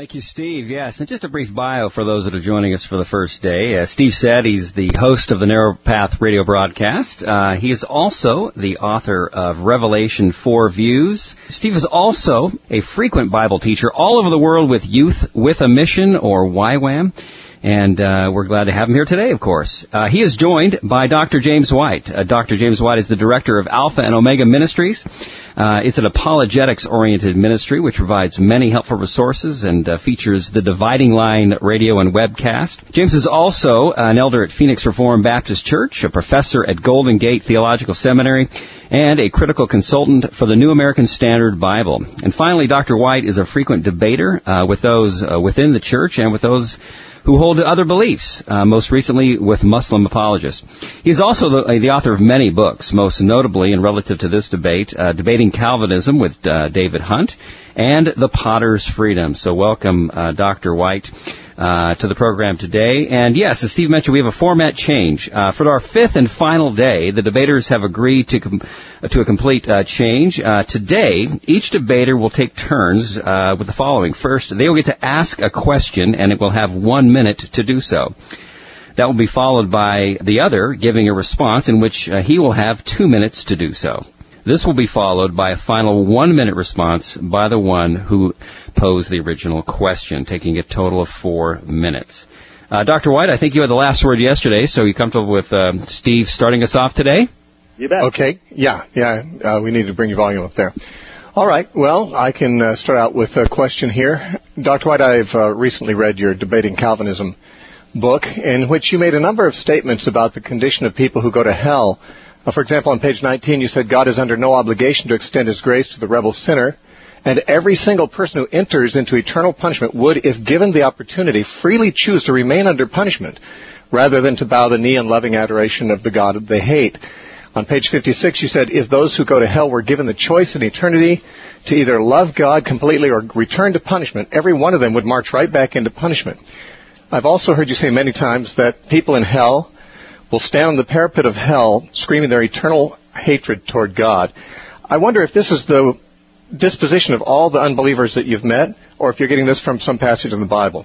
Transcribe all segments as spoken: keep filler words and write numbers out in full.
Thank you, Steve. Yes, and just a brief bio for those that are joining us for the first day. As Steve said, he's the host of the Narrow Path radio broadcast. Uh, he is also the author of Revelation Four Views. Steve is also a frequent Bible teacher all over the world with Youth with a Mission, or Y WAM. And uh, we're glad to have him here today, of course. Uh, he is joined by Doctor James White. Uh, Doctor James White is the director of Alpha and Omega Ministries. Uh, it's an apologetics-oriented ministry which provides many helpful resources and uh, features the Dividing Line radio and webcast. James is also an elder at Phoenix Reformed Baptist Church, a professor at Golden Gate Theological Seminary, and a critical consultant for the New American Standard Bible. And finally, Doctor White is a frequent debater uh, with those uh, within the church and with those who hold other beliefs, uh, most recently with Muslim apologists. He is also the, uh, the author of many books, most notably, and relative to this debate, uh, Debating Calvinism with uh, David Hunt, and The Potter's Freedom. So welcome, uh, Doctor White, uh, to the program today. And yes, as Steve mentioned, we have a format change. Uh, for our fifth and final day, the debaters have agreed to com- to a complete uh, change. Uh, today, each debater will take turns uh, with the following. First, they will get to ask a question, and it will have one minute to do so. That will be followed by the other giving a response, in which uh, he will have two minutes to do so. This will be followed by a final one-minute response by the one who posed the original question, taking a total of four minutes. Uh, Doctor White, I think you had the last word yesterday, so you comfortable with uh, Steve starting us off today? You bet. Okay. Yeah, yeah. Uh, we need to bring your volume up there. All right. Well, I can uh, start out with a question here. Doctor White, I've uh, recently read your Debating Calvinism book, in which you made a number of statements about the condition of people who go to hell. Uh, for example, on page nineteen, you said God is under no obligation to extend His grace to the rebel sinner, and every single person who enters into eternal punishment would, if given the opportunity, freely choose to remain under punishment rather than to bow the knee in loving adoration of the God they hate. On page fifty-six, you said, if those who go to hell were given the choice in eternity to either love God completely or return to punishment, every one of them would march right back into punishment. I've also heard you say many times that people in hell will stand on the parapet of hell screaming their eternal hatred toward God. I wonder if this is the disposition of all the unbelievers that you've met, or if you're getting this from some passage in the Bible.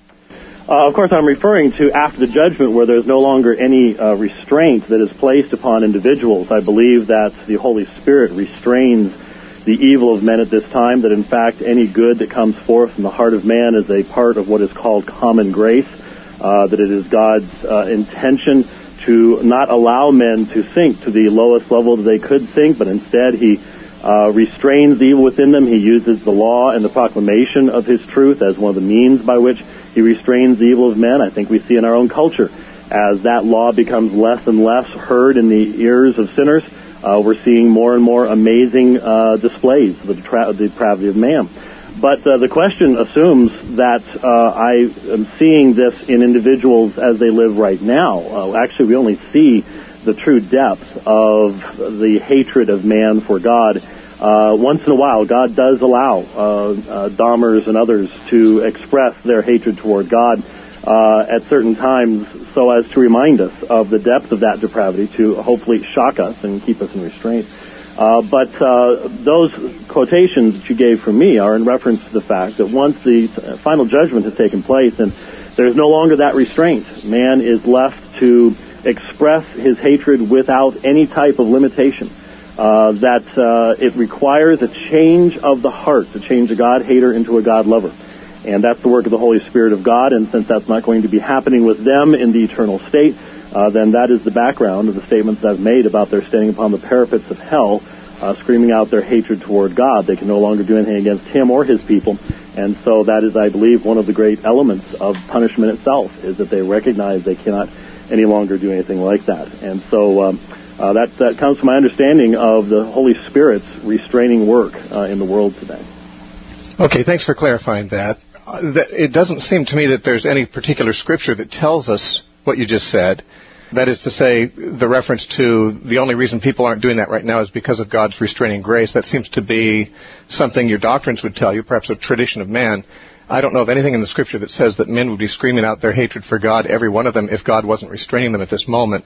Uh, of course, I'm referring to after the judgment, where there's no longer any uh, restraint that is placed upon individuals. I believe that the Holy Spirit restrains the evil of men at this time, that in fact any good that comes forth from the heart of man is a part of what is called common grace, uh, that it is God's uh, intention to not allow men to sink to the lowest level that they could sink, but instead He uh, restrains the evil within them. He uses the law and the proclamation of His truth as one of the means by which He restrains the evil of men. I think we see in our own culture, as that law becomes less and less heard in the ears of sinners, uh, we're seeing more and more amazing uh, displays of the, detra- the depravity of man. But uh, the question assumes that uh, I am seeing this in individuals as they live right now. Uh, actually, we only see the true depth of the hatred of man for God. Uh, once in a while, God does allow uh, uh, Dahmers and others to express their hatred toward God uh, at certain times, so as to remind us of the depth of that depravity, to hopefully shock us and keep us in restraint. Uh, but uh, those quotations that you gave from me are in reference to the fact that once the final judgment has taken place and there's no longer that restraint, man is left to express his hatred without any type of limitation. Uh, that uh, it requires a change of the heart, to change a God-hater into a God-lover. And that's the work of the Holy Spirit of God, and since that's not going to be happening with them in the eternal state, uh, then that is the background of the statements I've made about their standing upon the parapets of hell, uh, screaming out their hatred toward God. They can no longer do anything against Him or His people, and so that is, I believe, one of the great elements of punishment itself, is that they recognize they cannot any longer do anything like that. And so um, uh, that, that comes from my understanding of the Holy Spirit's restraining work uh, in the world today. Okay, thanks for clarifying that. Uh, that. It doesn't seem to me that there's any particular scripture that tells us what you just said. That is to say, the reference to the only reason people aren't doing that right now is because of God's restraining grace. That seems to be something your doctrines would tell you, perhaps a tradition of man. I don't know of anything in the Scripture that says that men would be screaming out their hatred for God, every one of them, if God wasn't restraining them at this moment.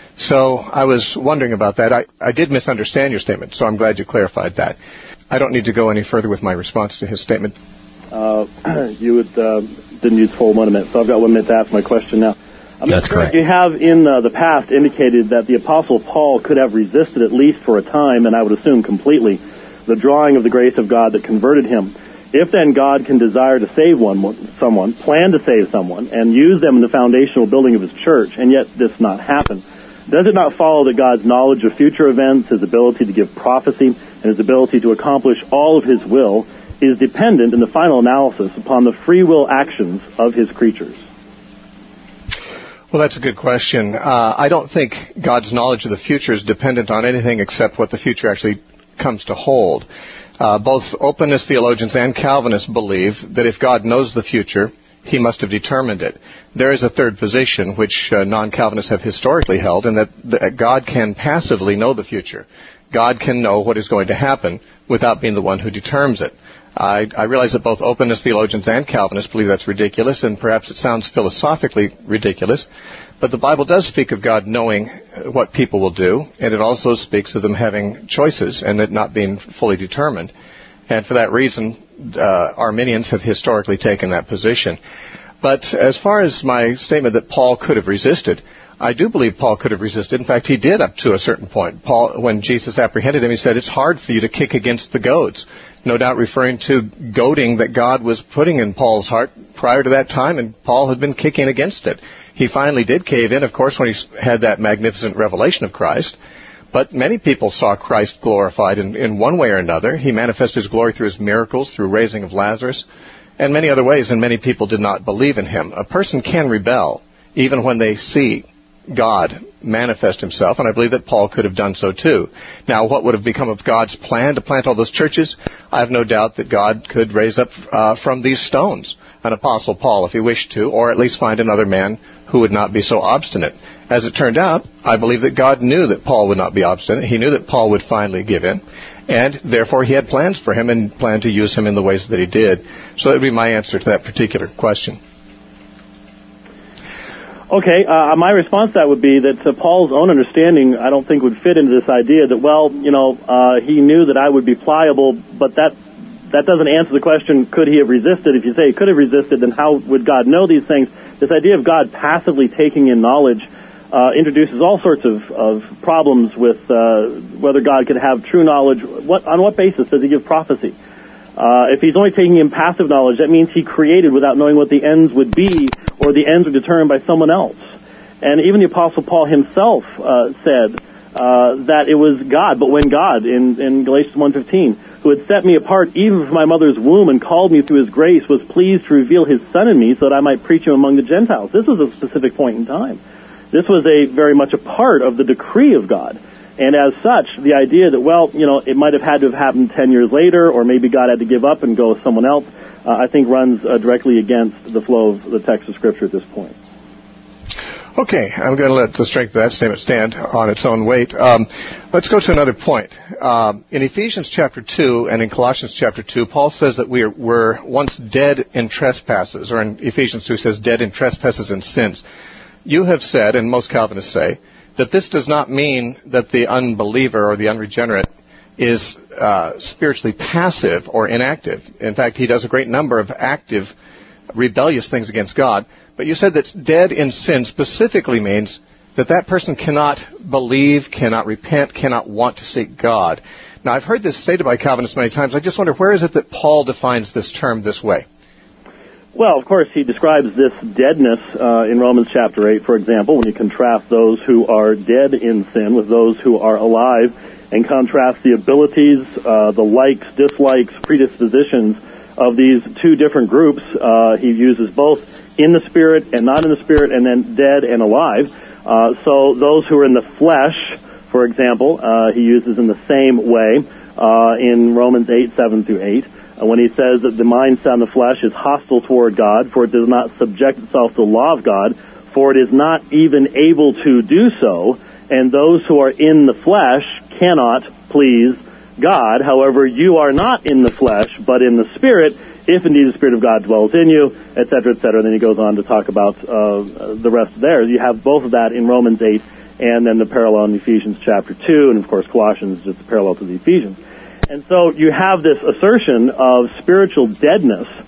So I was wondering about that. I, I did misunderstand your statement, so I'm glad you clarified that. I don't need to go any further with my response to his statement. uh, you would, uh, didn't use full one minute, so I've got one minute to ask my question now. I mean, That's correct. You have in uh, the past indicated that the Apostle Paul could have resisted at least for a time, and I would assume completely, the drawing of the grace of God that converted him. If then God can desire to save one, someone, plan to save someone, and use them in the foundational building of his church, and yet this not happen, does it not follow that God's knowledge of future events, his ability to give prophecy, and his ability to accomplish all of his will is dependent in the final analysis upon the free will actions of his creatures? Well, that's a good question. Uh, I don't think God's knowledge of the future is dependent on anything except what the future actually comes to hold. Uh, both openness theologians and Calvinists believe that if God knows the future, he must have determined it. There is a third position, which uh, non-Calvinists have historically held, in that, that God can passively know the future. God can know what is going to happen without being the one who determines it. I, I realize that both openness theologians and Calvinists believe that's ridiculous, and perhaps it sounds philosophically ridiculous, but the Bible does speak of God knowing what people will do, and it also speaks of them having choices and it not being fully determined. And for that reason, uh, Arminians have historically taken that position. But as far as my statement that Paul could have resisted, I do believe Paul could have resisted. In fact, he did up to a certain point. Paul, when Jesus apprehended him, he said, "It's hard for you to kick against the goads." No doubt referring to goading that God was putting in Paul's heart prior to that time, and Paul had been kicking against it. He finally did cave in, of course, when he had that magnificent revelation of Christ. But many people saw Christ glorified in, in one way or another. He manifested his glory through his miracles, through raising of Lazarus, and many other ways, and many people did not believe in him. A person can rebel even when they see God manifest himself, and I believe that Paul could have done so too. Now, what would have become of God's plan to plant all those churches? I have no doubt that God could raise up uh, from these stones an Apostle Paul if he wished to, or at least find another man who would not be so obstinate. As it turned out, I believe that God knew that Paul would not be obstinate. He knew that Paul would finally give in, and therefore he had plans for him and planned to use him in the ways that he did. So that would be my answer to that particular question. Okay, uh, my response to that would be that uh, Paul's own understanding, I don't think, would fit into this idea that, well, you know, uh, he knew that I would be pliable, but that that doesn't answer the question, could he have resisted? If you say he could have resisted, then how would God know these things? This idea of God passively taking in knowledge uh, introduces all sorts of, of problems with uh, whether God could have true knowledge. What, on what basis does he give prophecy? Uh, if he's only taking in passive knowledge, that means he created without knowing what the ends would be, or the ends were determined by someone else. And even the Apostle Paul himself uh, said uh, that it was God, but when God, in, in Galatians one fifteen, who had set me apart even from my mother's womb and called me through his grace, was pleased to reveal his Son in me so that I might preach him among the Gentiles. This was a specific point in time. This was a very much a part of the decree of God. And as such, the idea that, well, you know, it might have had to have happened ten years later, or maybe God had to give up and go with someone else, uh, I think runs uh, directly against the flow of the text of Scripture at this point. Okay, I'm going to let the strength of that statement stand on its own weight. Um, let's go to another point. Um, in Ephesians chapter two and in Colossians chapter two, Paul says that we are, were once dead in trespasses, or in Ephesians two says dead in trespasses and sins. You have said, and most Calvinists say, that this does not mean that the unbeliever or the unregenerate is uh, spiritually passive or inactive. In fact, he does a great number of active, rebellious things against God. But you said that dead in sin specifically means that that person cannot believe, cannot repent, cannot want to seek God. Now, I've heard this stated by Calvinists many times. I just wonder, where is it that Paul defines this term this way? Well, of course, he describes this deadness uh, in Romans chapter eight, for example, when you contrast those who are dead in sin with those who are alive, and contrast the abilities, uh, the likes, dislikes, predispositions of these two different groups. Uh, he uses both in the spirit and not in the spirit, and then dead and alive. Uh, so those who are in the flesh, for example, uh, he uses in the same way uh, in Romans eight, seven through eight. When he says that the mind set on the flesh is hostile toward God, for it does not subject itself to the law of God, for it is not even able to do so, and those who are in the flesh cannot please God. However, you are not in the flesh, but in the Spirit, if indeed the Spirit of God dwells in you, et cetera, et cetera. Then he goes on to talk about uh, the rest there. You have both of that in Romans eight, and then the parallel in Ephesians chapter two, and of course Colossians is just a parallel to the Ephesians. And so you have this assertion of spiritual deadness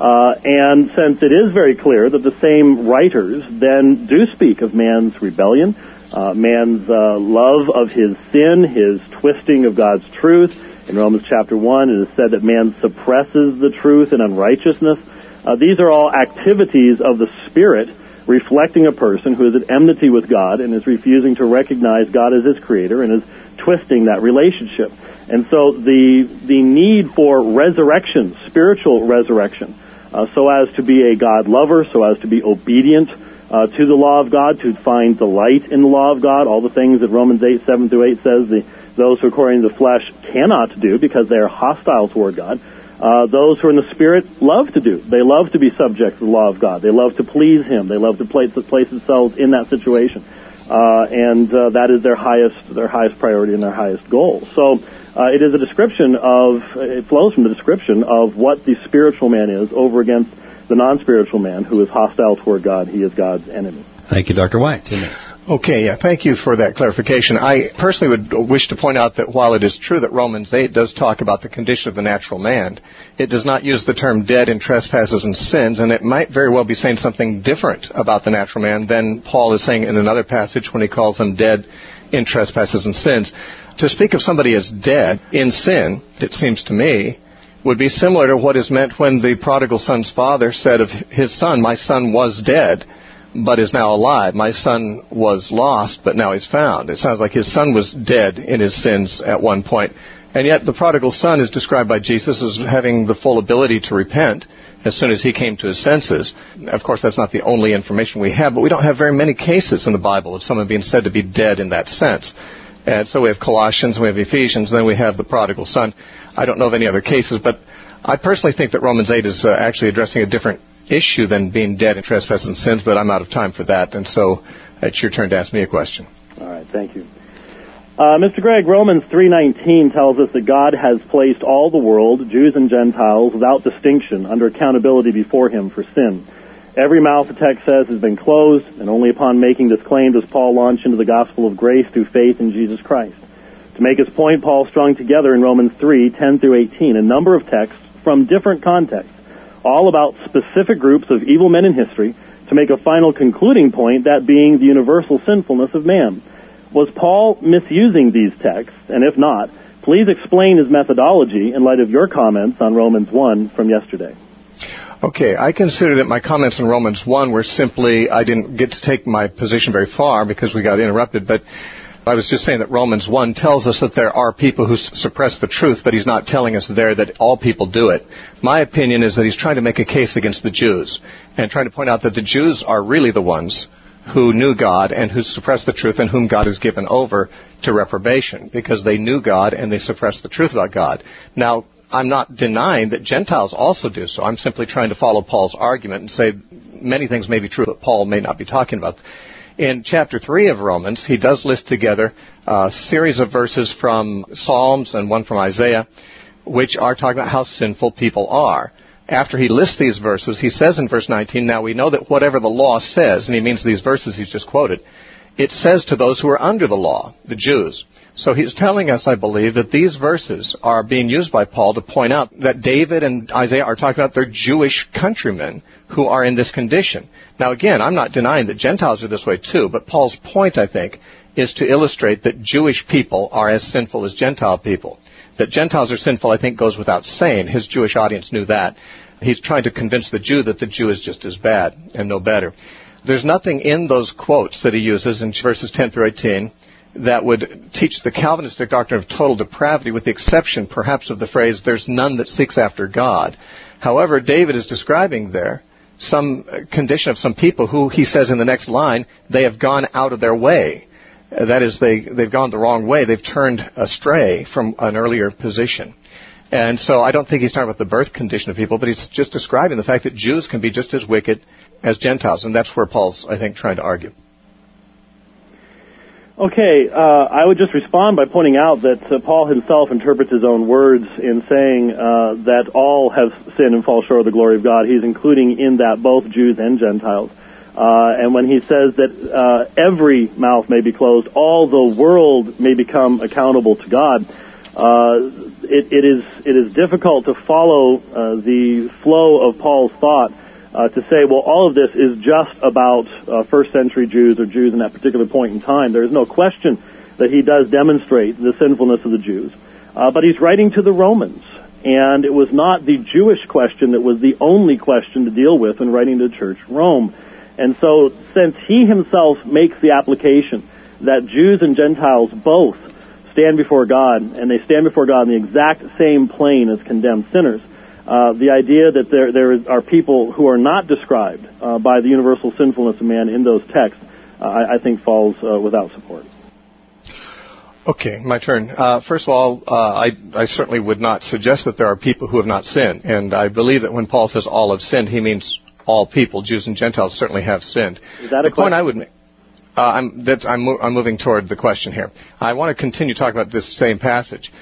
Uh, and since it is very clear that the same writers then do speak of man's rebellion, uh, man's uh, love of his sin, his twisting of God's truth. In Romans chapter one, it is said that man suppresses the truth in unrighteousness. Uh, these are all activities of the Spirit reflecting a person who is at enmity with God and is refusing to recognize God as his creator and is twisting that relationship. And so the the need for resurrection, spiritual resurrection, uh, so as to be a God lover, so as to be obedient uh, to the law of God, to find delight in the law of God, all the things that Romans eight, seven through eight says the, those who according to the flesh cannot do because they are hostile toward God. Uh, those who are in the Spirit love to do. They love to be subject to the law of God. They love to please Him. They love to place, place themselves in that situation. Uh, and uh, that is their highest their highest priority and their highest goal. So uh, it is a description of, it flows from the description of what the spiritual man is over against the non-spiritual man who is hostile toward God. He is God's enemy. Thank you, Doctor White. Two minutes. Okay, yeah, thank you for that clarification. I personally would wish to point out that while it is true that Romans eight does talk about the condition of the natural man, it does not use the term dead in trespasses and sins, and it might very well be saying something different about the natural man than Paul is saying in another passage when he calls them dead in trespasses and sins. To speak of somebody as dead in sin, it seems to me, would be similar to what is meant when the prodigal son's father said of his son, "My son was dead, but is now alive. My son was lost, but now he's found." It sounds like his son was dead in his sins at one point. And yet the prodigal son is described by Jesus as having the full ability to repent as soon as he came to his senses. Of course, that's not the only information we have, but we don't have very many cases in the Bible of someone being said to be dead in that sense. And so we have Colossians, we have Ephesians, and then we have the prodigal son. I don't know of any other cases, but I personally think that Romans eight is uh, actually addressing a different issue than being dead in trespasses and sins, but I'm out of time for that, and so it's your turn to ask me a question. All right, thank you. Uh, Mister Gregg, Romans three nineteen tells us that God has placed all the world, Jews and Gentiles, without distinction, under accountability before Him for sin. Every mouth, the text says, has been closed, and only upon making this claim does Paul launch into the gospel of grace through faith in Jesus Christ. To make his point, Paul strung together in Romans three, ten through eighteen, a number of texts from different contexts, all about specific groups of evil men in history, to make a final concluding point, that being the universal sinfulness of man. Was Paul misusing these texts? And if not, please explain his methodology in light of your comments on Romans one from yesterday. Okay, I consider that my comments on Romans one were simply, I didn't get to take my position very far because we got interrupted, but I was just saying that Romans one tells us that there are people who suppress the truth, but he's not telling us there that all people do it. My opinion is that he's trying to make a case against the Jews and trying to point out that the Jews are really the ones who knew God and who suppressed the truth and whom God has given over to reprobation because they knew God and they suppressed the truth about God. Now, I'm not denying that Gentiles also do so. I'm simply trying to follow Paul's argument and say many things may be true, but Paul may not be talking about. In chapter three of Romans, he does list together a series of verses from Psalms and one from Isaiah, which are talking about how sinful people are. After he lists these verses, he says in verse nineteen, "Now we know that whatever the law says," and he means these verses he's just quoted, "it says to those who are under the law," the Jews. So he's telling us, I believe, that these verses are being used by Paul to point out that David and Isaiah are talking about their Jewish countrymen who are in this condition. Now, again, I'm not denying that Gentiles are this way too, but Paul's point, I think, is to illustrate that Jewish people are as sinful as Gentile people. That Gentiles are sinful, I think, goes without saying. His Jewish audience knew that. He's trying to convince the Jew that the Jew is just as bad and no better. There's nothing in those quotes that he uses in verses ten through eighteen that would teach the Calvinistic doctrine of total depravity, with the exception, perhaps, of the phrase, "there's none that seeks after God." However, David is describing there some condition of some people who, he says in the next line, they have gone out of their way. That is, they, they've gone the wrong way. They've turned astray from an earlier position. And so I don't think he's talking about the birth condition of people, but he's just describing the fact that Jews can be just as wicked as Gentiles. And that's where Paul's, I think, trying to argue. Okay, uh, I would just respond by pointing out that uh, Paul himself interprets his own words in saying uh, that all have sinned and fall short of the glory of God. He's including in that both Jews and Gentiles. Uh, and when he says that uh, every mouth may be closed, all the world may become accountable to God, uh, it, it is it is difficult to follow uh, the flow of Paul's thought uh, to say, well, all of this is just about uh, first century Jews or Jews in that particular point in time. There is no question that he does demonstrate the sinfulness of the Jews. Uh, but he's writing to the Romans, and it was not the Jewish question that was the only question to deal with when writing to the church Rome. And so, since he himself makes the application that Jews and Gentiles both stand before God, and they stand before God in the exact same plane as condemned sinners, uh, the idea that there there is, are people who are not described uh, by the universal sinfulness of man in those texts, uh, I, I think falls uh, without support. Okay, my turn. Uh, first of all, uh, I, I certainly would not suggest that there are people who have not sinned. And I believe that when Paul says all have sinned, he means all people. Jews and Gentiles certainly have sinned. Is that a the question? point I would make, uh, I'm, that I'm, mo- I'm moving toward the question here. I want to continue talking about this same passage.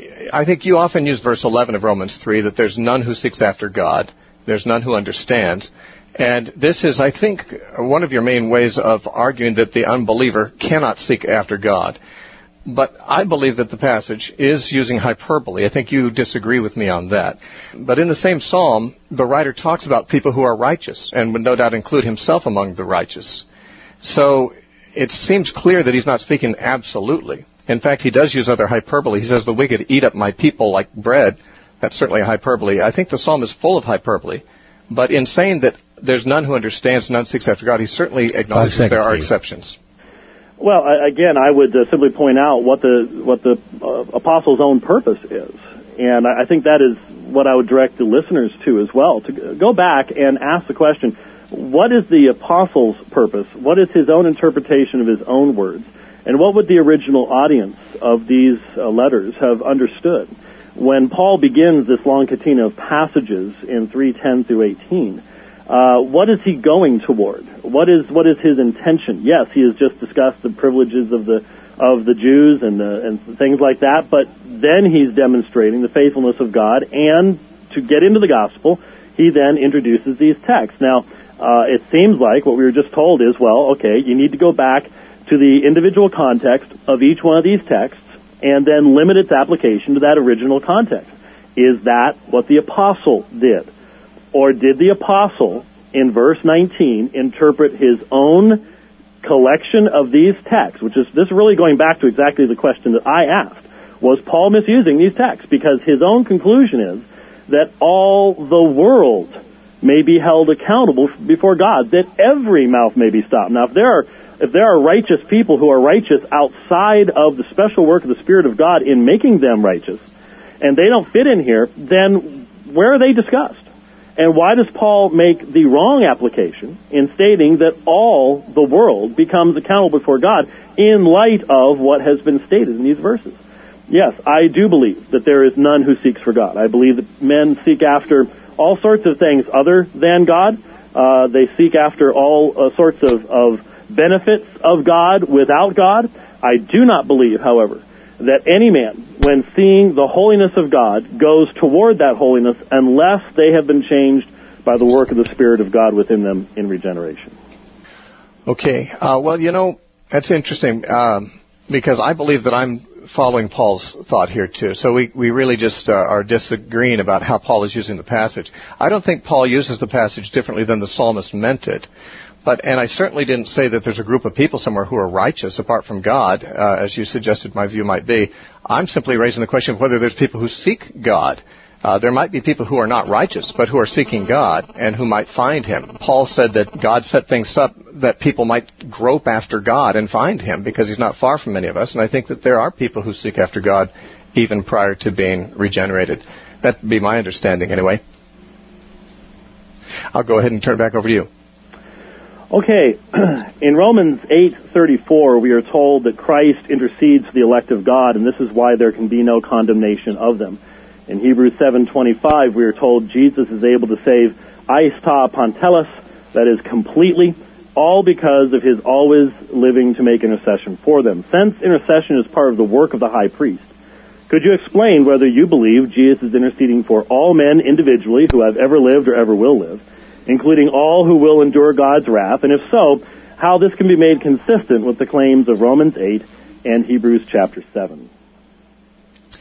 I think you often use verse eleven of Romans three, that there's none who seeks after God. There's none who understands. And this is, I think, one of your main ways of arguing that the unbeliever cannot seek after God. But I believe that the passage is using hyperbole. I think you disagree with me on that. But in the same psalm, the writer talks about people who are righteous and would no doubt include himself among the righteous. So it seems clear that he's not speaking absolutely. In fact, he does use other hyperbole. He says, the wicked eat up my people like bread. That's certainly a hyperbole. I think the psalm is full of hyperbole. But in saying that there's none who understands, none seeks after God, he certainly acknowledges there are exceptions. Well, I, again, I would uh, simply point out what the what the uh, apostle's own purpose is, and I, I think that is what I would direct the listeners to as well. To go back and ask the question: what is the apostle's purpose? What is his own interpretation of his own words? And what would the original audience of these uh, letters have understood when Paul begins this long catena of passages in three ten through eighteen? Uh, what is he going toward? What is what is his intention? Yes, he has just discussed the privileges of the of the Jews and the, and things like that, but then he's demonstrating the faithfulness of God, and to get into the gospel, he then introduces these texts. Now, uh, it seems like what we were just told is, well, okay, you need to go back to the individual context of each one of these texts and then limit its application to that original context. Is that what the apostle did? Or did the apostle, in verse nineteen, interpret his own collection of these texts, which is, this is really going back to exactly the question that I asked. Was Paul misusing these texts? Because his own conclusion is that all the world may be held accountable before God, that every mouth may be stopped. Now, if there are, if there are righteous people who are righteous outside of the special work of the Spirit of God in making them righteous, and they don't fit in here, then where are they discussed? And why does Paul make the wrong application in stating that all the world becomes accountable before God in light of what has been stated in these verses? Yes, I do believe that there is none who seeks for God. I believe that men seek after all sorts of things other than God. Uh, they seek after all uh, sorts of, of benefits of God without God. I do not believe, however, that any man, when seeing the holiness of God, goes toward that holiness unless they have been changed by the work of the Spirit of God within them in regeneration. Okay. Uh, well, you know, that's interesting um, because I believe that I'm following Paul's thought here, too. So we, we really just uh, are disagreeing about how Paul is using the passage. I don't think Paul uses the passage differently than the psalmist meant it. But, and I certainly didn't say that there's a group of people somewhere who are righteous apart from God, uh, as you suggested my view might be. I'm simply raising the question of whether there's people who seek God. Uh, there might be people who are not righteous, but who are seeking God and who might find Him. Paul said that God set things up that people might grope after God and find Him because He's not far from many of us. And I think that there are people who seek after God even prior to being regenerated. That'd be my understanding anyway. I'll go ahead and turn it back over to you. Okay, in Romans eight thirty-four, we are told that Christ intercedes for the elect of God, and this is why there can be no condemnation of them. In Hebrews seven twenty-five, we are told Jesus is able to save aista pantelis, that is completely, all because of His always living to make intercession for them. Since intercession is part of the work of the high priest, could you explain whether you believe Jesus is interceding for all men individually who have ever lived or ever will live, including all who will endure God's wrath, and if so, how this can be made consistent with the claims of Romans eight and Hebrews chapter seven?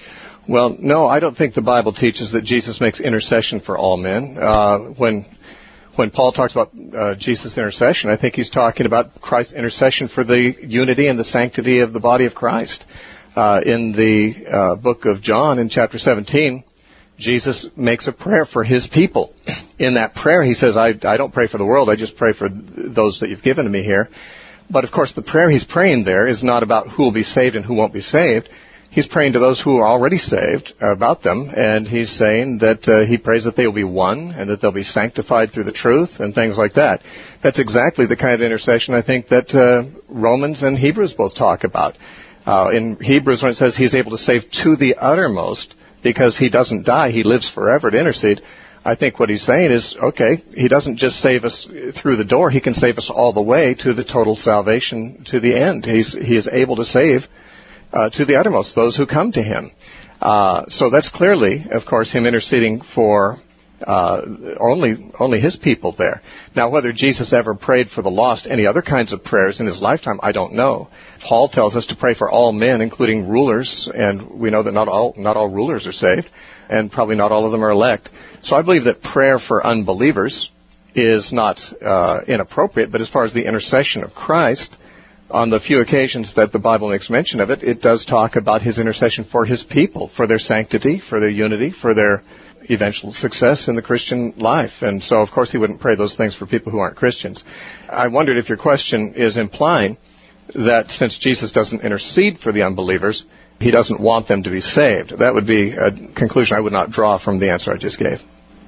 Well, no, I don't think the Bible teaches that Jesus makes intercession for all men. Uh, when when Paul talks about uh, Jesus' intercession, I think he's talking about Christ's intercession for the unity and the sanctity of the body of Christ. Uh, in the uh, book of John, in chapter seventeen, Jesus makes a prayer for his people. In that prayer, he says, I, I don't pray for the world, I just pray for those that you've given to me here. But, of course, the prayer he's praying there is not about who will be saved and who won't be saved. He's praying to those who are already saved, about them, and he's saying that uh, he prays that they will be one and that they'll be sanctified through the truth and things like that. That's exactly the kind of intercession I think that uh, Romans and Hebrews both talk about. Uh, in Hebrews, when it says he's able to save to the uttermost because he doesn't die, he lives forever to intercede, I think what he's saying is, okay, he doesn't just save us through the door, he can save us all the way to the total salvation to the end. He's, he is able to save Uh, to the uttermost, those who come to him. Uh, so that's clearly, of course, him interceding for uh, only only his people there. Now, whether Jesus ever prayed for the lost, any other kinds of prayers in his lifetime, I don't know. Paul tells us to pray for all men, including rulers, and we know that not all not all rulers are saved, and probably not all of them are elect. So I believe that prayer for unbelievers is not uh, inappropriate, but as far as the intercession of Christ, on the few occasions that the Bible makes mention of it, it does talk about his intercession for his people, for their sanctity, for their unity, for their eventual success in the Christian life. And so, of course, he wouldn't pray those things for people who aren't Christians. I wondered if your question is implying that since Jesus doesn't intercede for the unbelievers, he doesn't want them to be saved. That would be a conclusion I would not draw from the answer I just gave.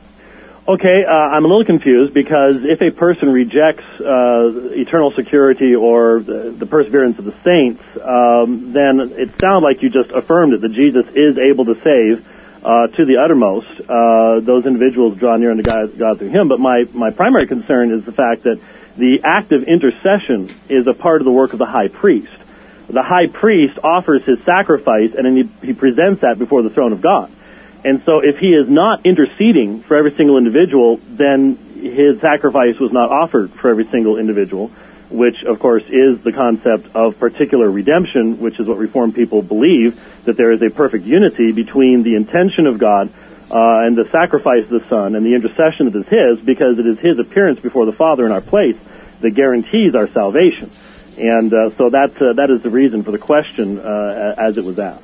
Okay, uh, I'm a little confused because if a person rejects uh, eternal security or the, the perseverance of the saints, um, then it sounds like you just affirmed it, that Jesus is able to save uh, to the uttermost uh, those individuals draw near unto God, God through him. But my, my primary concern is the fact that the act of intercession is a part of the work of the high priest. The high priest offers his sacrifice and then he, he presents that before the throne of God. And so if he is not interceding for every single individual, then his sacrifice was not offered for every single individual, which, of course, is the concept of particular redemption, which is what Reformed people believe, that there is a perfect unity between the intention of God uh, and the sacrifice of the Son and the intercession that is his, because it is his appearance before the Father in our place that guarantees our salvation. And uh, so that, uh, that is the reason for the question uh, as it was asked.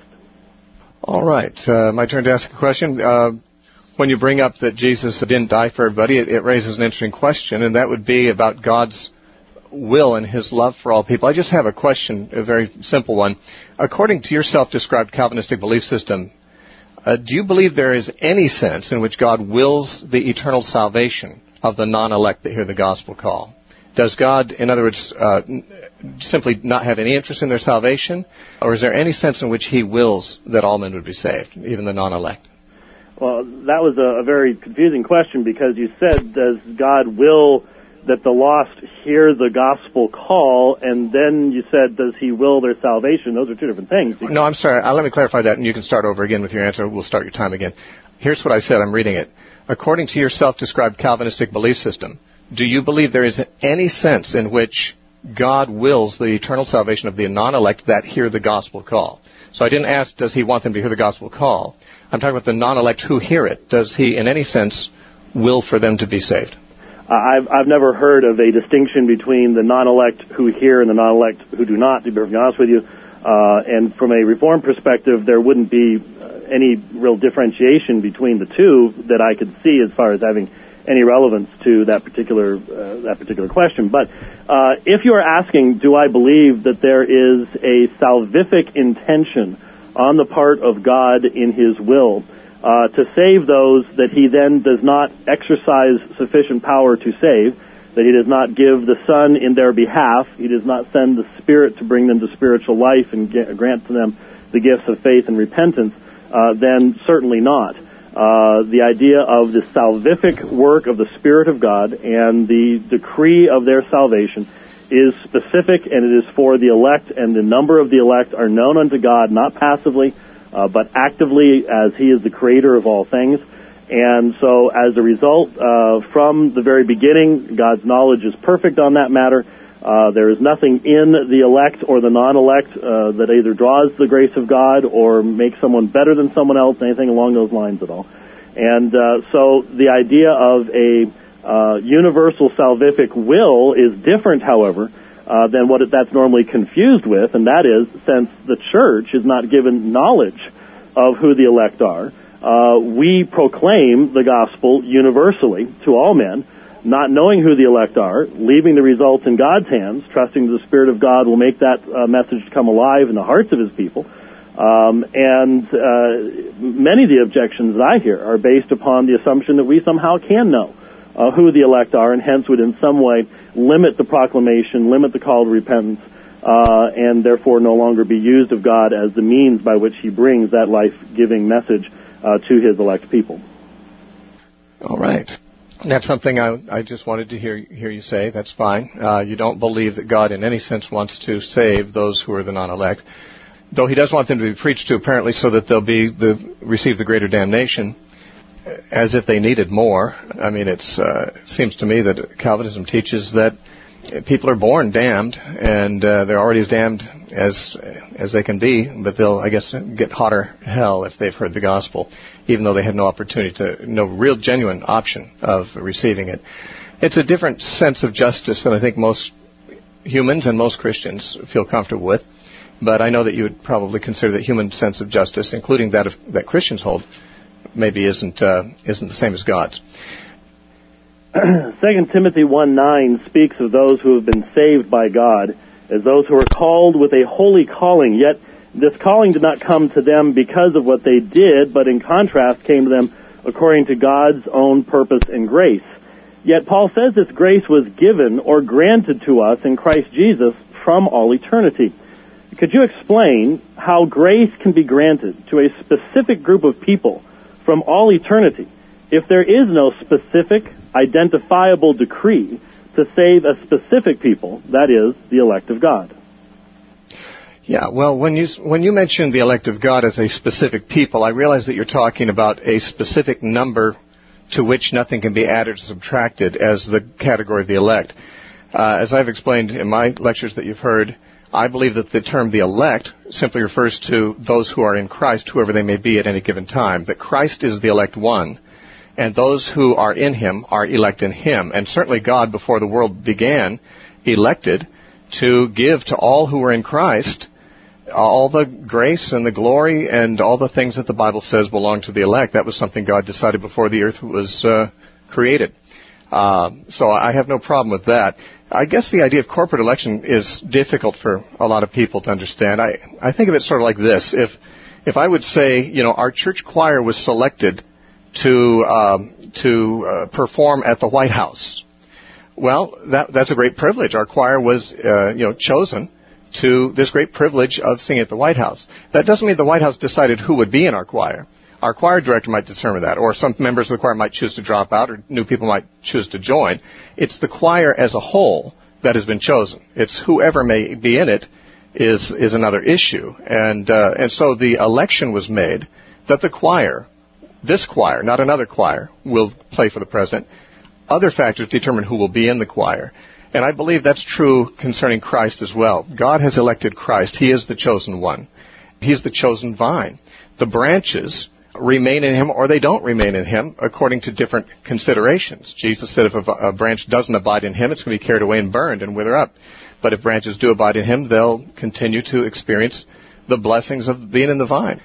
All right. Uh, my turn to ask a question. Uh, when you bring up that Jesus didn't die for everybody, it, it raises an interesting question, and that would be about God's will and his love for all people. I just have a question, a very simple one. According to your self-described Calvinistic belief system, uh, do you believe there is any sense in which God wills the eternal salvation of the non-elect that hear the gospel call? Does God, in other words, uh, simply not have any interest in their salvation? Or is there any sense in which he wills that all men would be saved, even the non-elect? Well, that was a, a very confusing question because you said, does God will that the lost hear the gospel call? And then you said, does he will their salvation? Those are two different things. No, I'm sorry. Uh, let me clarify that, and you can start over again with your answer. We'll start your time again. Here's what I said. I'm reading it. According to your self-described Calvinistic belief system, do you believe there is any sense in which God wills the eternal salvation of the non-elect that hear the gospel call? So I didn't ask, does he want them to hear the gospel call? I'm talking about the non-elect who hear it. Does he, in any sense, will for them to be saved? Uh, I've, I've never heard of a distinction between the non-elect who hear and the non-elect who do not, to be perfectly honest with you. Uh, and from a Reformed perspective, there wouldn't be uh, any real differentiation between the two that I could see as far as having any relevance to that particular uh, that particular question. But uh, if you are asking, do I believe that there is a salvific intention on the part of God in his will uh, to save those that he then does not exercise sufficient power to save, that he does not give the Son in their behalf, he does not send the Spirit to bring them to spiritual life and get, grant to them the gifts of faith and repentance, uh, then certainly not. Uh, the idea of the salvific work of the Spirit of God and the decree of their salvation is specific, and it is for the elect, and the number of the elect are known unto God, not passively, uh, but actively, as he is the creator of all things. And so, as a result, uh, from the very beginning, God's knowledge is perfect on that matter. Uh, there is nothing in the elect or the non-elect uh, that either draws the grace of God or makes someone better than someone else, anything along those lines at all. And uh, so the idea of a uh, universal salvific will is different, however, uh, than what it, that's normally confused with, and that is, since the church is not given knowledge of who the elect are, uh, we proclaim the gospel universally to all men, not knowing who the elect are, leaving the results in God's hands, trusting the Spirit of God will make that uh, message come alive in the hearts of His people. Um, and uh, many of the objections that I hear are based upon the assumption that we somehow can know uh, who the elect are, and hence would in some way limit the proclamation, limit the call to repentance, uh, and therefore no longer be used of God as the means by which He brings that life-giving message uh, to His elect people. All right. That's something I, I just wanted to hear hear you say. That's fine. Uh, you don't believe that God in any sense wants to save those who are the non-elect, though He does want them to be preached to, apparently, so that they'll be the receive the greater damnation, as if they needed more. I mean, it's uh, it seems to me that Calvinism teaches that people are born damned, and uh, they're already as damned as as they can be, but they'll, I guess, get hotter hell if they've heard the gospel, even though they had no opportunity to, no real genuine option of receiving it. It's a different sense of justice than I think most humans and most Christians feel comfortable with, but I know that you would probably consider that human sense of justice, including that of, that Christians hold, maybe isn't uh, isn't the same as God's. Second Timothy one nine speaks of those who have been saved by God as those who are called with a holy calling, yet this calling did not come to them because of what they did, but in contrast came to them according to God's own purpose and grace. Yet Paul says this grace was given or granted to us in Christ Jesus from all eternity. Could you explain how grace can be granted to a specific group of people from all eternity if there is no specific, identifiable decree to save a specific people, that is, the elect of God? Yeah, well, when you when you mention the elect of God as a specific people, I realize that you're talking about a specific number to which nothing can be added or subtracted as the category of the elect. Uh, as I've explained in my lectures that you've heard, I believe that the term the elect simply refers to those who are in Christ, whoever they may be at any given time. That Christ is the elect one, and those who are in Him are elect in Him. And certainly God, before the world began, elected to give to all who are in Christ all the grace and the glory and all the things that the Bible says belong to the elect. That was something God decided before the earth was uh, created. Uh, so I have no problem with that. I guess the idea of corporate election is difficult for a lot of people to understand. I, I think of it sort of like this. If if I would say, you know, our church choir was selected to um, to uh, perform at the White House, well, that that's a great privilege. Our choir was, uh, you know, chosen to this great privilege of singing at the White House. That doesn't mean the White House decided who would be in our choir. Our choir director might determine that, or some members of the choir might choose to drop out, or new people might choose to join. It's the choir as a whole that has been chosen. It's whoever may be in it is is another issue. And uh, and so the election was made that the choir, this choir, not another choir, will play for the president. Other factors determine who will be in the choir. And I believe that's true concerning Christ as well. God has elected Christ. He is the chosen one. He's the chosen vine. The branches remain in Him or they don't remain in Him according to different considerations. Jesus said if a, a branch doesn't abide in Him, it's going to be carried away and burned and wither up. But if branches do abide in Him, they'll continue to experience the blessings of being in the vine.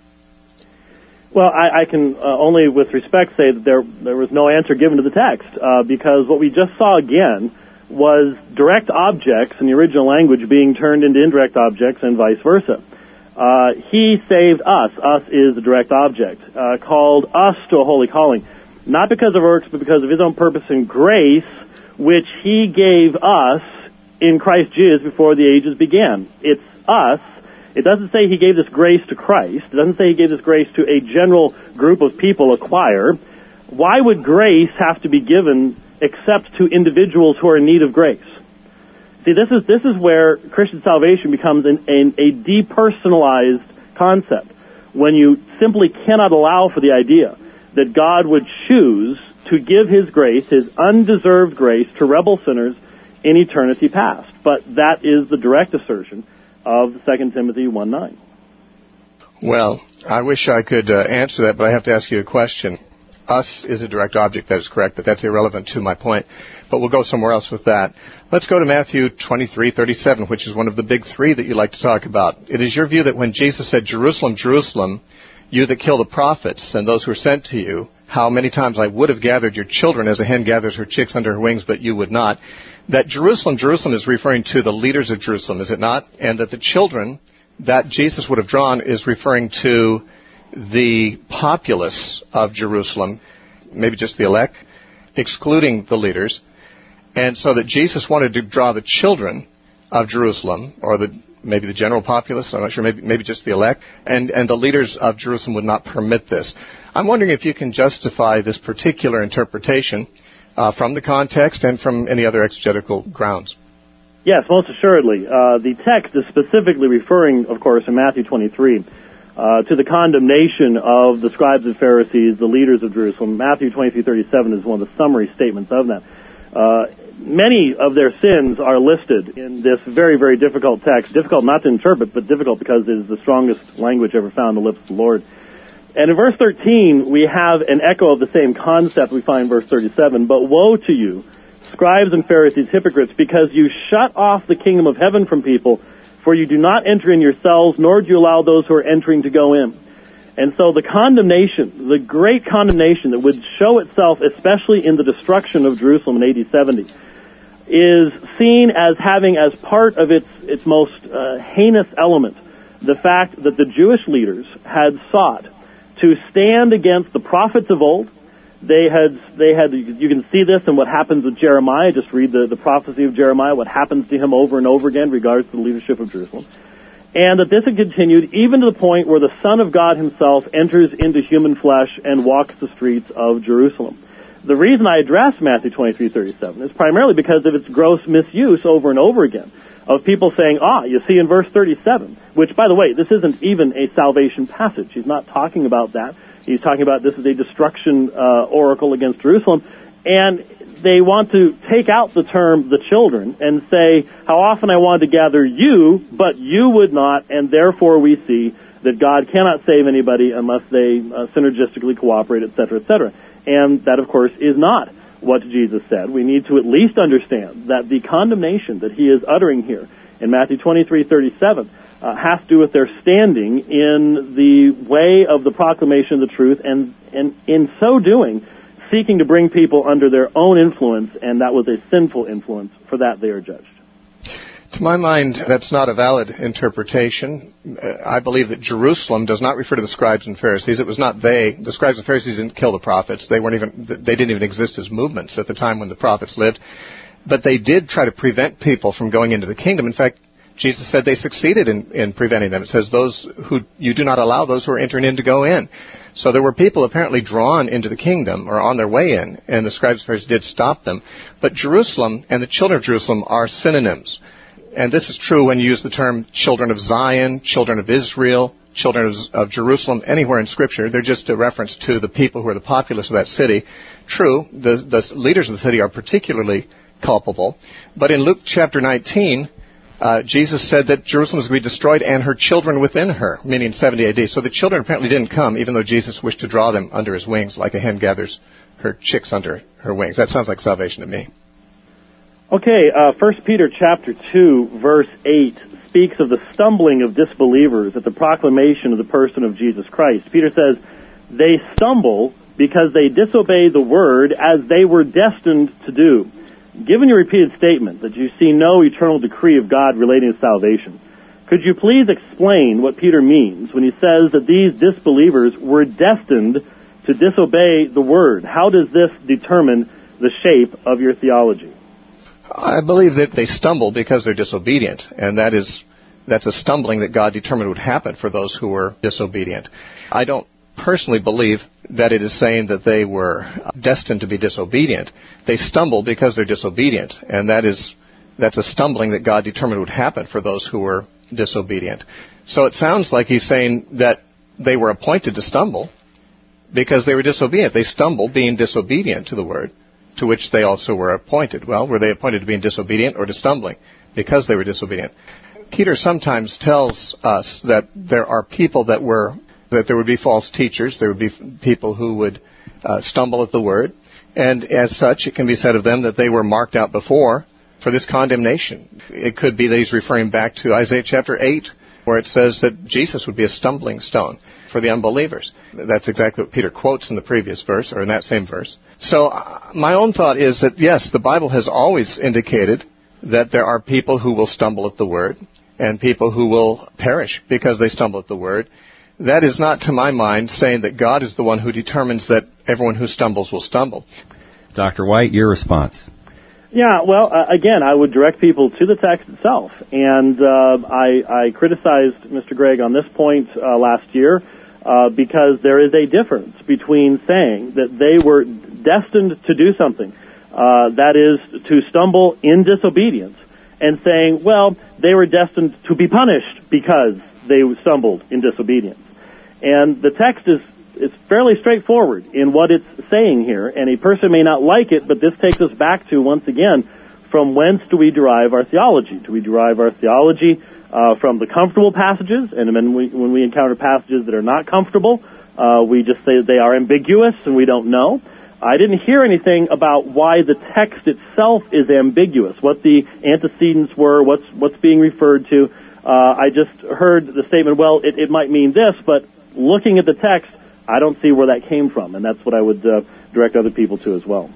Well, I, I can uh, only with respect say that there there was no answer given to the text uh, because what we just saw again was direct objects in the original language being turned into indirect objects and vice versa. Uh, he saved us. Us is a direct object. Uh, called us to a holy calling. Not because of works, but because of His own purpose and grace, which He gave us in Christ Jesus before the ages began. It's us. It doesn't say He gave this grace to Christ. It doesn't say He gave this grace to a general group of people, a choir. Why would grace have to be given except to individuals who are in need of grace? See, this is this is where Christian salvation becomes an, an, a depersonalized concept, when you simply cannot allow for the idea that God would choose to give His grace, His undeserved grace, to rebel sinners in eternity past. But that is the direct assertion of Second Timothy one nine. Well, I wish I could uh, answer that, but I have to ask you a question. Us is a direct object, that is correct, but that's irrelevant to my point. But we'll go somewhere else with that. Let's go to Matthew twenty-three thirty-seven, which is one of the big three that you like to talk about. It is your view that when Jesus said, Jerusalem, Jerusalem, you that kill the prophets and those who are sent to you, how many times I would have gathered your children as a hen gathers her chicks under her wings, but you would not, that Jerusalem, Jerusalem is referring to the leaders of Jerusalem, is it not? And that the children that Jesus would have drawn is referring to the populace of Jerusalem, maybe just the elect, excluding the leaders. And so that Jesus wanted to draw the children of Jerusalem, or the maybe the general populace, I'm not sure, maybe maybe just the elect, and, and the leaders of Jerusalem would not permit this. I'm wondering if you can justify this particular interpretation uh, from the context and from any other exegetical grounds. Yes, most assuredly. Uh, the text is specifically referring, of course, in Matthew twenty-three, uh, to the condemnation of the scribes and Pharisees, the leaders of Jerusalem. Matthew twenty-three thirty-seven is one of the summary statements of that. Uh, many of their sins are listed in this very, very difficult text. Difficult not to interpret, but difficult because it is the strongest language ever found in the lips of the Lord. And in verse thirteen, we have an echo of the same concept we find in verse thirty-seven. But woe to you, scribes and Pharisees, hypocrites, because you shut off the kingdom of heaven from people, for you do not enter in yourselves, nor do you allow those who are entering to go in. And so the condemnation, the great condemnation that would show itself, especially in the destruction of Jerusalem in A D seventy, is seen as having as part of its, its most uh, heinous element the fact that the Jewish leaders had sought to stand against the prophets of old. They had, they had, you can see this in what happens with Jeremiah. Just read the, the prophecy of Jeremiah, what happens to him over and over again in regards to the leadership of Jerusalem. And that this had continued even to the point where the Son of God himself enters into human flesh and walks the streets of Jerusalem. The reason I address Matthew twenty-three thirty-seven is primarily because of its gross misuse over and over again of people saying, ah, you see in verse thirty-seven, which, by the way, this isn't even a salvation passage. He's not talking about that. He's talking about this is a destruction uh, oracle against Jerusalem. And they want to take out the term the children and say, how often I wanted to gather you, but you would not, and therefore we see that God cannot save anybody unless they uh, synergistically cooperate, et cetera, et cetera. And that, of course, is not what Jesus said. We need to at least understand that the condemnation that he is uttering here in Matthew twenty-three thirty-seven uh, has to do with their standing in the way of the proclamation of the truth, and, and in so doing, seeking to bring people under their own influence, and that was a sinful influence. For that they are judged. To my mind, that's not a valid interpretation. I believe that Jerusalem does not refer to the scribes and Pharisees. It was not they. The scribes and Pharisees didn't kill the prophets. They weren't even, they didn't even exist as movements at the time when the prophets lived. But they did try to prevent people from going into the kingdom. In fact, Jesus said they succeeded in, in preventing them. It says those who, you do not allow those who are entering in to go in. So there were people apparently drawn into the kingdom or on their way in, and the scribes and Pharisees did stop them. But Jerusalem and the children of Jerusalem are synonyms. And this is true when you use the term children of Zion, children of Israel, children of, of Jerusalem, anywhere in Scripture. They're just a reference to the people who are the populace of that city. True, the, the leaders of the city are particularly culpable. But in Luke chapter nineteen, uh, Jesus said that Jerusalem was going to be destroyed and her children within her, meaning seventy A D. So the children apparently didn't come, even though Jesus wished to draw them under his wings like a hen gathers her chicks under her wings. That sounds like salvation to me. Okay, uh, First Peter chapter two, verse eight speaks of the stumbling of disbelievers at the proclamation of the person of Jesus Christ. Peter says, they stumble because they disobey the word as they were destined to do. Given your repeated statement that you see no eternal decree of God relating to salvation, could you please explain what Peter means when he says that these disbelievers were destined to disobey the word? How does this determine the shape of your theology? I believe that they stumble because they're disobedient, and that is that's a stumbling that God determined would happen for those who were disobedient. I don't personally believe that it is saying that they were destined to be disobedient. They stumble because they're disobedient, and that is that's a stumbling that God determined would happen for those who were disobedient. So it sounds like he's saying that they were appointed to stumble because they were disobedient. They stumble being disobedient to the word to which they also were appointed. Well, were they appointed to being disobedient or to stumbling? Because they were disobedient. Peter sometimes tells us that there are people that were, that there would be false teachers, there would be people who would uh, stumble at the word, and as such, it can be said of them that they were marked out before for this condemnation. It could be that he's referring back to Isaiah chapter eight, where it says that Jesus would be a stumbling stone for the unbelievers. That's exactly what Peter quotes in the previous verse, or in that same verse. So uh, my own thought is that, yes, the Bible has always indicated that there are people who will stumble at the word and people who will perish because they stumble at the word. That is not, to my mind, saying that God is the one who determines that everyone who stumbles will stumble. Doctor White, your response. Yeah, well, uh, again, I would direct people to the text itself. And uh, I, I criticized Mister Gregg on this point uh, last year uh, because there is a difference between saying that they were destined to do something, uh, that is, to stumble in disobedience, and saying, well, they were destined to be punished because they stumbled in disobedience. And the text is it's fairly straightforward in what it's saying here, and a person may not like it, but this takes us back to, once again, from whence do we derive our theology? Do we derive our theology uh, from the comfortable passages, and when we, when we encounter passages that are not comfortable, uh, we just say that they are ambiguous and we don't know? I didn't hear anything about why the text itself is ambiguous, what the antecedents were, what's what's being referred to. Uh, I just heard the statement, well, it, it might mean this, but looking at the text, I don't see where that came from, and that's what I would uh, direct other people to as well.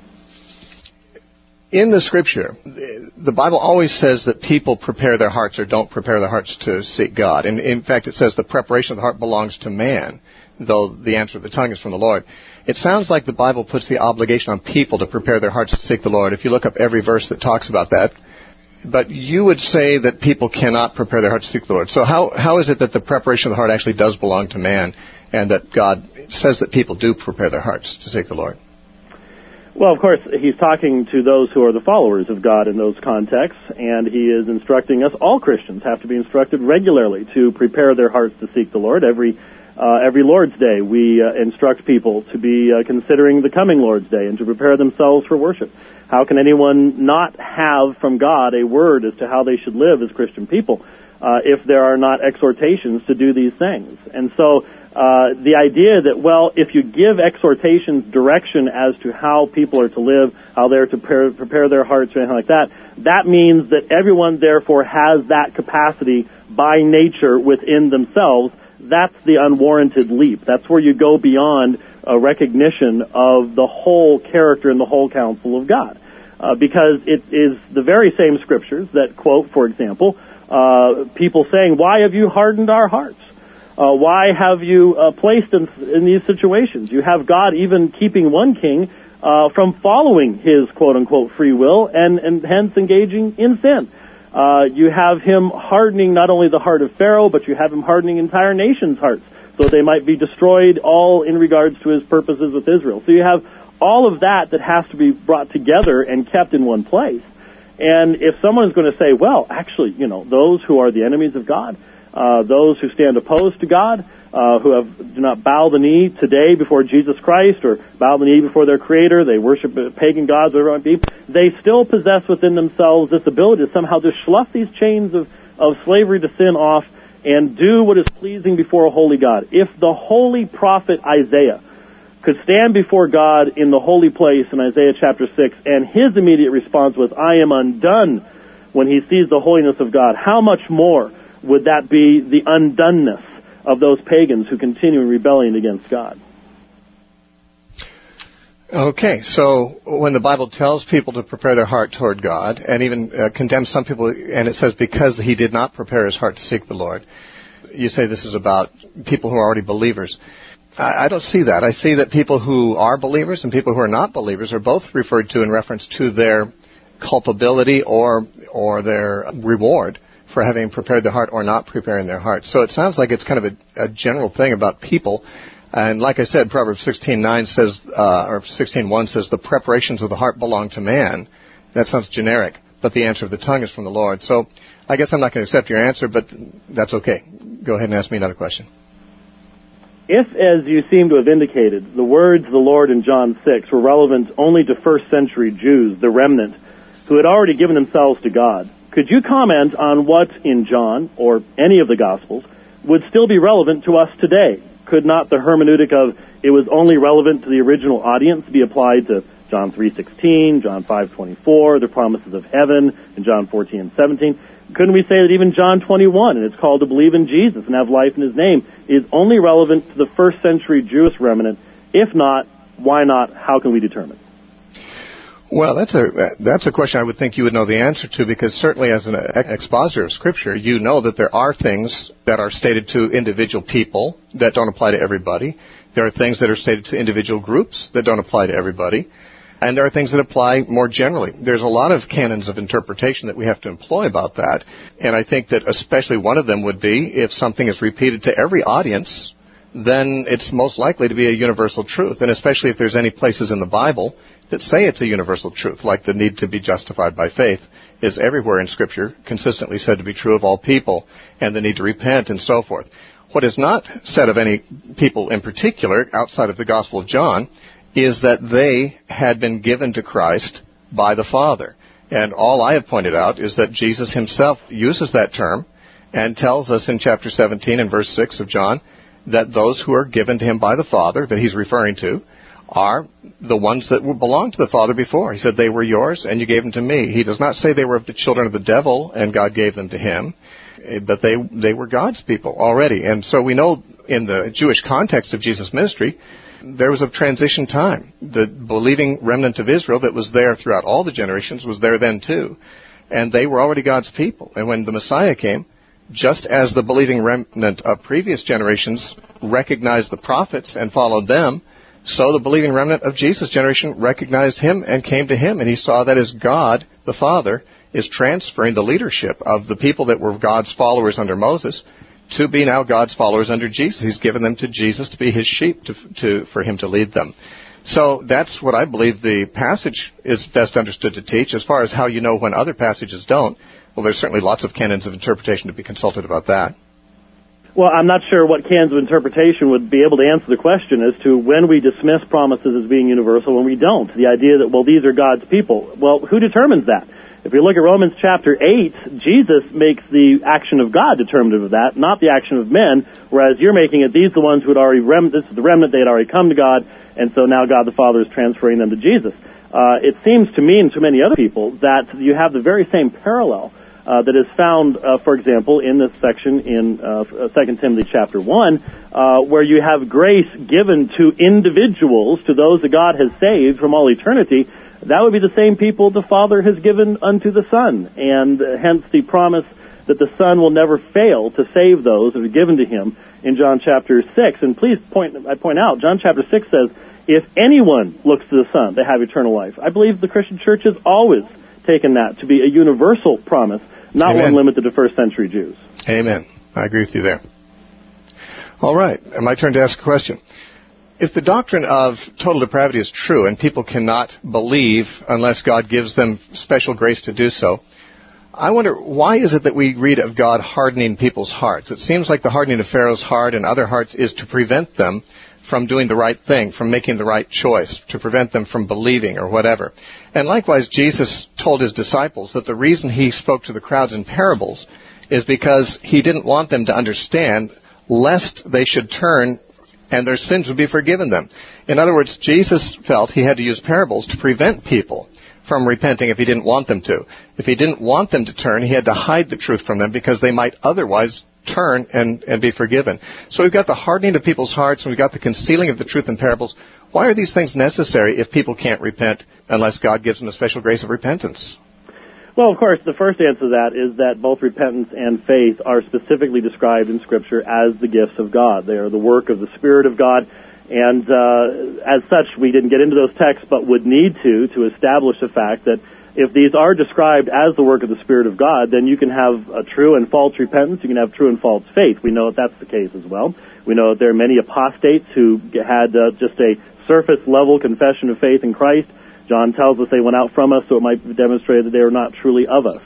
In the Scripture, the Bible always says that people prepare their hearts or don't prepare their hearts to seek God. And in fact, it says the preparation of the heart belongs to man, though the answer of the tongue is from the Lord. It sounds like the Bible puts the obligation on people to prepare their hearts to seek the Lord. If you look up every verse that talks about that, but you would say that people cannot prepare their hearts to seek the Lord. So how how is it that the preparation of the heart actually does belong to man, and that God says that people do prepare their hearts to seek the Lord? Well, of course, he's talking to those who are the followers of God in those contexts, and he is instructing us. All Christians have to be instructed regularly to prepare their hearts to seek the Lord. Every uh, every Lord's Day, we uh, instruct people to be uh, considering the coming Lord's Day and to prepare themselves for worship. How can anyone not have from God a word as to how they should live as Christian people uh, if there are not exhortations to do these things? And so uh, the idea that, well, if you give exhortations direction as to how people are to live, how they're to prepare, prepare their hearts or anything like that, that means that everyone therefore has that capacity by nature within themselves. That's the unwarranted leap. That's where you go beyond a recognition of the whole character and the whole counsel of God. Uh, because it is the very same scriptures that quote, for example, uh, people saying, why have you hardened our hearts? Uh, why have you uh, placed in, in these situations? You have God even keeping one king uh, from following his quote-unquote free will and, and hence engaging in sin. Uh, you have him hardening not only the heart of Pharaoh, but you have him hardening entire nations' hearts so they might be destroyed, all in regards to his purposes with Israel. So you have all of that that has to be brought together and kept in one place. And if someone is going to say, well, actually, you know, those who are the enemies of God, uh, those who stand opposed to God, uh, who have do not bow the knee today before Jesus Christ or bow the knee before their Creator, they worship pagan gods, whatever it might be, they still possess within themselves this ability to somehow just slough these chains of, of slavery to sin off and do what is pleasing before a holy God. If the holy prophet Isaiah could stand before God in the holy place in Isaiah chapter six, and his immediate response was, I am undone, when he sees the holiness of God, how much more would that be the undoneness of those pagans who continue in rebellion against God? Okay, so when the Bible tells people to prepare their heart toward God, and even uh, condemns some people, and it says because he did not prepare his heart to seek the Lord, you say this is about people who are already believers. I don't see that. I see that people who are believers and people who are not believers are both referred to in reference to their culpability or or their reward for having prepared their heart or not preparing their heart. So it sounds like it's kind of a, a general thing about people. And like I said, Proverbs sixteen nine says, uh, or sixteen one says, the preparations of the heart belong to man. That sounds generic, but the answer of the tongue is from the Lord. So I guess I'm not going to accept your answer, but that's okay. Go ahead and ask me another question. if, as you seem to have indicated, the words of the Lord in John six were relevant only to first century Jews, the remnant, who had already given themselves to God, could you comment on what in John, or any of the Gospels, would still be relevant to us today? Could not the hermeneutic of it was only relevant to the original audience be applied to John three sixteen, John five twenty-four, the promises of heaven, and John fourteen and seventeen? Couldn't we say that even John twenty-one, and it's called to believe in Jesus and have life in His name, is only relevant to the first century Jewish remnant? If not, why not? How can we determine? Well, that's a that's a question I would think you would know the answer to, because certainly as an expositor of Scripture, you know that there are things that are stated to individual people that don't apply to everybody. There are things that are stated to individual groups that don't apply to everybody. And there are things that apply more generally. There's a lot of canons of interpretation that we have to employ about that. And I think that especially one of them would be if something is repeated to every audience, then it's most likely to be a universal truth. And especially if there's any places in the Bible that say it's a universal truth, like the need to be justified by faith is everywhere in Scripture consistently said to be true of all people, and the need to repent and so forth. What is not said of any people in particular outside of the Gospel of John is that they had been given to Christ by the Father. And all I have pointed out is that Jesus Himself uses that term and tells us in chapter seventeen and verse six of John that those who are given to Him by the Father, that He's referring to, are the ones that belonged to the Father before. He said, they were yours and you gave them to me. He does not say they were of the children of the devil and God gave them to Him, but they they were God's people already. And so we know in the Jewish context of Jesus' ministry, there was a transition time. The believing remnant of Israel that was there throughout all the generations was there then too. And they were already God's people. And when the Messiah came, just as the believing remnant of previous generations recognized the prophets and followed them, so the believing remnant of Jesus' generation recognized Him and came to Him. And He saw that as God, the Father, is transferring the leadership of the people that were God's followers under Moses to be now God's followers under Jesus. He's given them to Jesus to be His sheep, to, to, for Him to lead them. So that's what I believe the passage is best understood to teach. As far as how you know when other passages don't, well, there's certainly lots of canons of interpretation to be consulted about that. Well, I'm not sure what canons of interpretation would be able to answer the question as to when we dismiss promises as being universal, when we don't. The idea that, well, these are God's people. Well, who determines that? If you look at Romans chapter eight, Jesus makes the action of God determinative of that, not the action of men, whereas you're making it, these are the ones who had already, rem- this is the remnant, they had already come to God, and so now God the Father is transferring them to Jesus. Uh, it seems to me and to many other people that you have the very same parallel uh, that is found, uh, for example, in this section in uh, Second Timothy chapter one, uh, where you have grace given to individuals, to those that God has saved from all eternity. That would be the same people the Father has given unto the Son, and uh, hence the promise that the Son will never fail to save those that are given to Him in John chapter six. And please point, I point out, John chapter six says, if anyone looks to the Son, they have eternal life. I believe the Christian church has always taken that to be a universal promise, not Amen. One limited to first century Jews. Amen. I agree with you there. All right. My turn to ask a question. If the doctrine of total depravity is true and people cannot believe unless God gives them special grace to do so, I wonder, why is it that we read of God hardening people's hearts? It seems like the hardening of Pharaoh's heart and other hearts is to prevent them from doing the right thing, from making the right choice, to prevent them from believing or whatever. And likewise, Jesus told His disciples that the reason He spoke to the crowds in parables is because He didn't want them to understand, lest they should turn and their sins would be forgiven them. In other words, Jesus felt He had to use parables to prevent people from repenting if He didn't want them to. If He didn't want them to turn, He had to hide the truth from them because they might otherwise turn and, and be forgiven. So we've got the hardening of people's hearts and we've got the concealing of the truth in parables. Why are these things necessary if people can't repent unless God gives them a special grace of repentance? Well, of course, the first answer to that is that both repentance and faith are specifically described in Scripture as the gifts of God. They are the work of the Spirit of God, and uh, as such, we didn't get into those texts, but would need to, to establish the fact that if these are described as the work of the Spirit of God, then you can have a true and false repentance, you can have true and false faith. We know that that's the case as well. We know that there are many apostates who had uh, just a surface-level confession of faith in Christ. John tells us they went out from us, so it might demonstrate that they are not truly of us.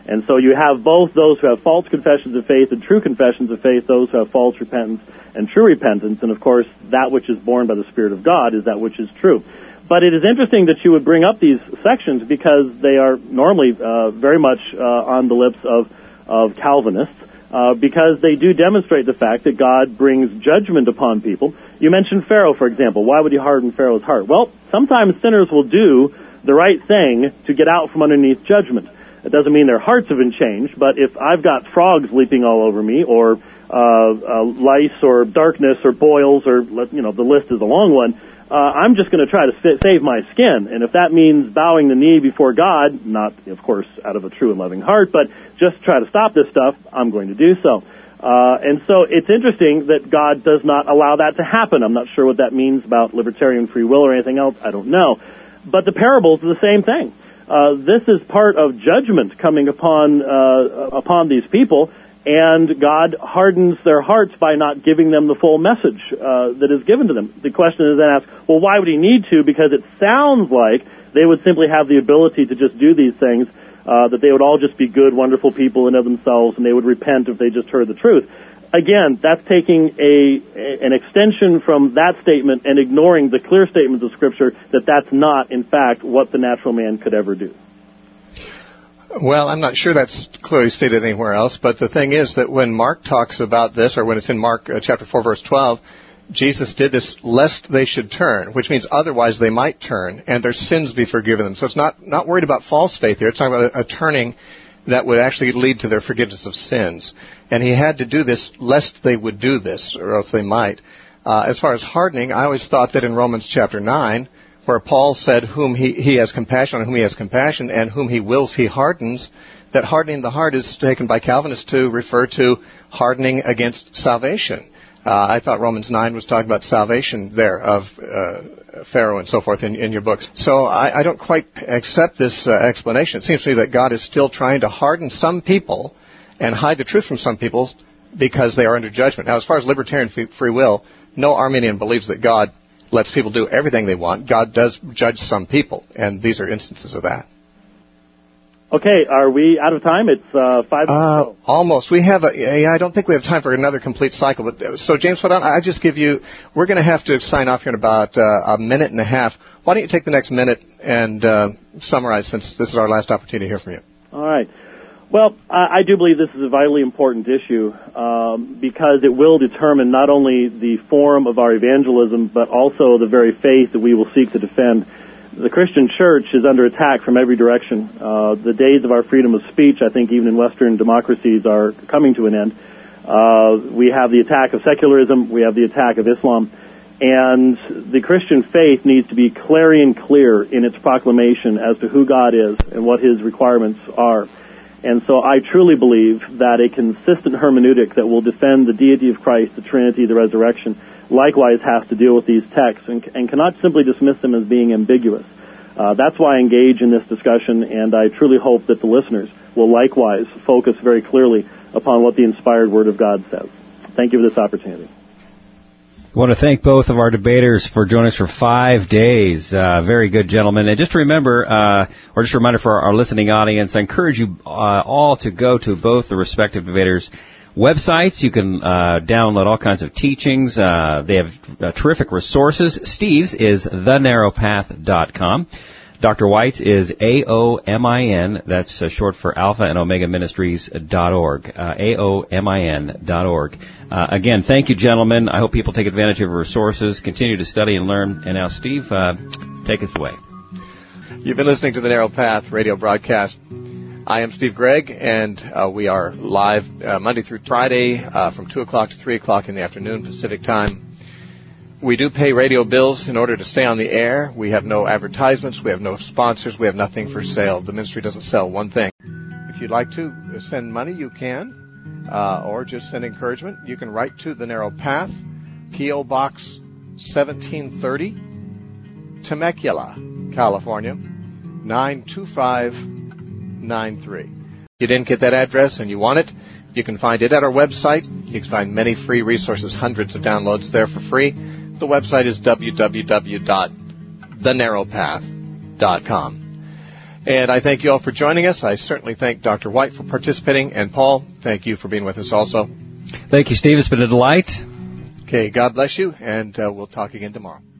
And so you have both those who have false confessions of faith and true confessions of faith, those who have false repentance and true repentance. And of course, that which is born by the Spirit of God is that which is true. But it is interesting that you would bring up these sections because they are normally uh, very much uh, on the lips of, of Calvinists, uh, because they do demonstrate the fact that God brings judgment upon people. You mentioned Pharaoh, for example. Why would he harden Pharaoh's heart? Well, sometimes sinners will do the right thing to get out from underneath judgment. It doesn't mean their hearts have been changed, but if I've got frogs leaping all over me, or uh, uh, lice, or darkness, or boils, or, you know, the list is a long one, uh, I'm just going to try to fit, save my skin. And if that means bowing the knee before God, not, of course, out of a true and loving heart, but just try to stop this stuff, I'm going to do so. Uh, and so it's interesting that God does not allow that to happen. I'm not sure what that means about libertarian free will or anything else. I don't know. But the parables are the same thing. Uh, this is part of judgment coming upon uh, upon these people, and God hardens their hearts by not giving them the full message uh, that is given to them. The question is then asked, well, why would he need to? Because it sounds like they would simply have the ability to just do these things, uh, that they would all just be good, wonderful people in of themselves, and they would repent if they just heard the truth. Again, that's taking a, a an extension from that statement and ignoring the clear statements of Scripture that that's not, in fact, what the natural man could ever do. Well, I'm not sure that's clearly stated anywhere else, but the thing is that when Mark talks about this, or when it's in Mark uh, chapter four, verse twelve, Jesus did this lest they should turn, which means otherwise they might turn, and their sins be forgiven them. So it's not, not worried about false faith here. It's talking about a, a turning that would actually lead to their forgiveness of sins. And he had to do this lest they would do this, or else they might. Uh, as far as hardening, I always thought that in Romans chapter nine, where Paul said whom he, he has compassion on whom he has compassion, and whom he wills he hardens, that hardening the heart is taken by Calvinists to refer to hardening against salvation. Uh, I thought Romans nine was talking about salvation there of uh, Pharaoh and so forth in, in your books. So I, I don't quite accept this uh, explanation. It seems to me that God is still trying to harden some people and hide the truth from some people because they are under judgment. Now, as far as libertarian free will, no Arminian believes that God lets people do everything they want. God does judge some people, and these are instances of that. Okay, are we out of time? It's uh, five. Uh, almost. We have a. Yeah, I don't think we have time for another complete cycle. But so, James, why don't I just give you? We're going to have to sign off here in about uh, a minute and a half. Why don't you take the next minute and uh, summarize, since this is our last opportunity to hear from you? All right. Well, I, I do believe this is a vitally important issue um, because it will determine not only the form of our evangelism, but also the very faith that we will seek to defend. The Christian church is under attack from every direction. Uh, the days of our freedom of speech, I think even in Western democracies, are coming to an end. Uh, we have the attack of secularism. We have the attack of Islam. And the Christian faith needs to be clarion clear in its proclamation as to who God is and what His requirements are. And so I truly believe that a consistent hermeneutic that will defend the deity of Christ, the Trinity, the resurrection, likewise has to deal with these texts and, and cannot simply dismiss them as being ambiguous. Uh, that's why I engage in this discussion, and I truly hope that the listeners will likewise focus very clearly upon what the inspired Word of God says. Thank you for this opportunity. I want to thank both of our debaters for joining us for five days. Uh, very good, gentlemen. And just remember, uh, or just a reminder for our listening audience, I encourage you uh, all to go to both the respective debaters' websites. You can uh, download all kinds of teachings. Uh, they have uh, terrific resources. Steve's is the narrow path dot com. Doctor White's is A O M I N. That's uh, short for Alpha and Omega Ministries dot org. Uh, A O M I N dot org. Uh, again, thank you, gentlemen. I hope people take advantage of your resources, continue to study and learn. And now, Steve, uh, take us away. You've been listening to the Narrow Path radio broadcast. I am Steve Gregg, and uh, we are live uh, Monday through Friday uh, from two o'clock to three o'clock in the afternoon Pacific time. We do pay radio bills in order to stay on the air. We have no advertisements. We have no sponsors. We have nothing for sale. The ministry doesn't sell one thing. If you'd like to send money, you can, uh, or just send encouragement. You can write to The Narrow Path, P O. Box seventeen thirty, Temecula, California, nine two five nine three. If you didn't get that address and you want it, you can find it at our website. You can find many free resources, hundreds of downloads there for free. The website is w w w dot the narrow path dot com. And I thank you all for joining us. I certainly thank Doctor White for participating. And Paul, thank you for being with us also. Thank you, Steve. It's been a delight. Okay, God bless you, and uh, we'll talk again tomorrow.